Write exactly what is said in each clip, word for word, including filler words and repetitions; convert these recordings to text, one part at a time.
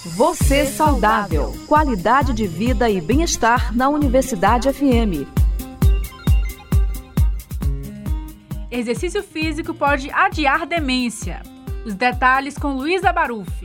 Você saudável. Qualidade de vida e bem-estar na Universidade F M. Exercício físico pode adiar demência. Os detalhes com Luísa Baruffi.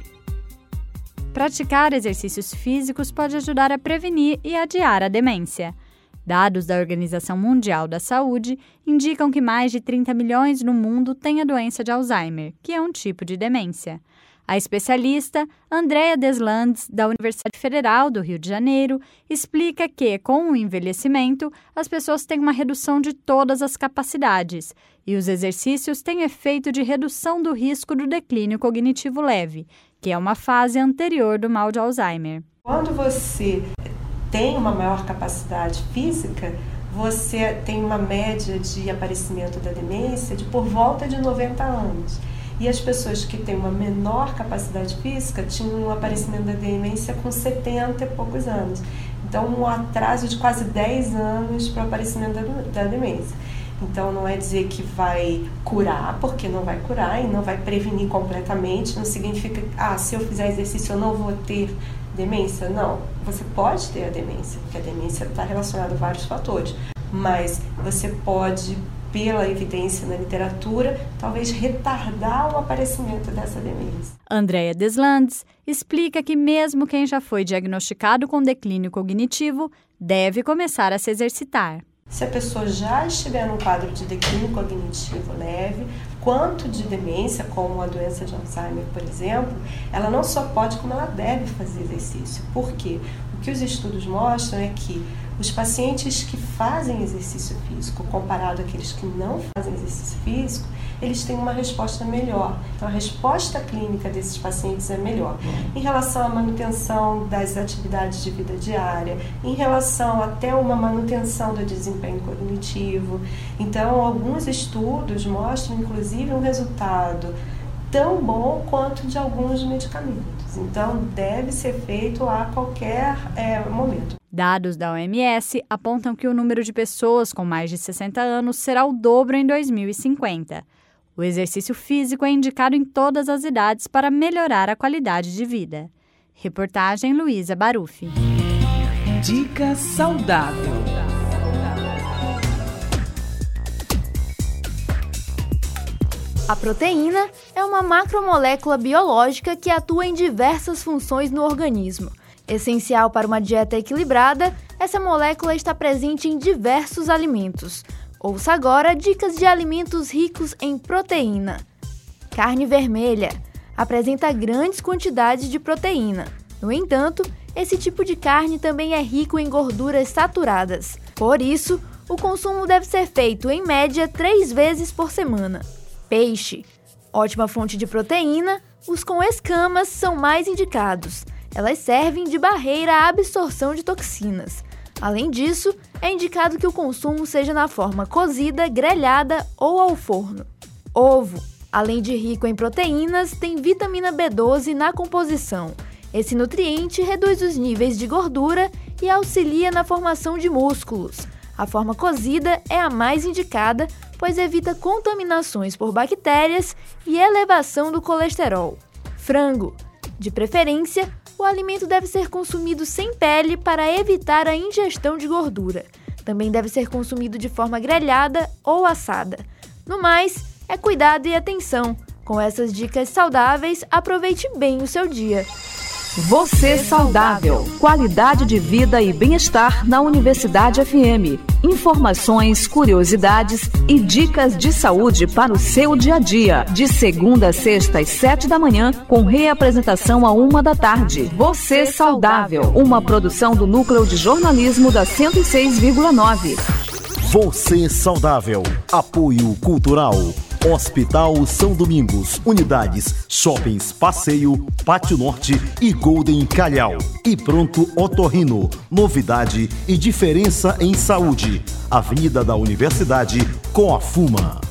Praticar exercícios físicos pode ajudar a prevenir e adiar a demência. Dados da Organização Mundial da Saúde indicam que mais de trinta milhões no mundo têm a doença de Alzheimer, que é um tipo de demência. A especialista Andrea Deslandes, da Universidade Federal do Rio de Janeiro, explica que, com o envelhecimento, as pessoas têm uma redução de todas as capacidades e os exercícios têm efeito de redução do risco do declínio cognitivo leve, que é uma fase anterior do mal de Alzheimer. Quando você tem uma maior capacidade física, você tem uma média de aparecimento da demência de por volta de noventa anos. E as pessoas que têm uma menor capacidade física tinham um aparecimento da demência com setenta e poucos anos. Então, um atraso de quase dez anos para o aparecimento da, da demência. Então, não é dizer que vai curar, porque não vai curar e não vai prevenir completamente. Não significa que, ah, se eu fizer exercício eu não vou ter demência. Não, você pode ter a demência, porque a demência está relacionada a vários fatores. Mas você pode, pela evidência na literatura, talvez retardar o aparecimento dessa demência. Andrea Deslandes explica que mesmo quem já foi diagnosticado com declínio cognitivo deve começar a se exercitar. Se a pessoa já estiver num quadro de declínio cognitivo leve, quanto de demência, como a doença de Alzheimer, por exemplo, ela não só pode, como ela deve fazer exercício. Por quê? O que os estudos mostram é que os pacientes que fazem exercício físico, comparado àqueles que não fazem exercício físico, eles têm uma resposta melhor. Então, a resposta clínica desses pacientes é melhor. Em relação à manutenção das atividades de vida diária, em relação até uma manutenção do desempenho cognitivo. Então, alguns estudos mostram, inclusive, um resultado tão bom quanto de alguns medicamentos. Então, deve ser feito a qualquer é, momento. Dados da O M S apontam que o número de pessoas com mais de sessenta anos será o dobro em dois mil e cinquenta. O exercício físico é indicado em todas as idades para melhorar a qualidade de vida. Reportagem Luísa Baruffi. Dica saudável. A proteína é uma macromolécula biológica que atua em diversas funções no organismo. Essencial para uma dieta equilibrada, essa molécula está presente em diversos alimentos. Ouça agora dicas de alimentos ricos em proteína. Carne vermelha apresenta grandes quantidades de proteína. No entanto, esse tipo de carne também é rico em gorduras saturadas. Por isso, o consumo deve ser feito, em média, três vezes por semana. Peixe. Ótima fonte de proteína, os com escamas são mais indicados. Elas servem de barreira à absorção de toxinas. Além disso, é indicado que o consumo seja na forma cozida, grelhada ou ao forno. Ovo. Além de rico em proteínas, tem vitamina B doze na composição. Esse nutriente reduz os níveis de gordura e auxilia na formação de músculos. A forma cozida é a mais indicada, pois evita contaminações por bactérias e elevação do colesterol. Frango. De preferência, o alimento deve ser consumido sem pele para evitar a ingestão de gordura. Também deve ser consumido de forma grelhada ou assada. No mais, é cuidado e atenção. Com essas dicas saudáveis, aproveite bem o seu dia. Você saudável. Qualidade de vida e bem-estar na Universidade F M. Informações, curiosidades e dicas de saúde para o seu dia a dia. De segunda a sexta às sete da manhã, com reapresentação à uma da tarde. Você saudável. Uma produção do Núcleo de Jornalismo da cento e seis vírgula nove. Você saudável. Apoio Cultural. Hospital São Domingos, unidades Shoppings Passeio, Pátio Norte e Golden Calhau. E Pronto Otorrino, novidade e diferença em saúde. Avenida da Universidade, com a Fuma.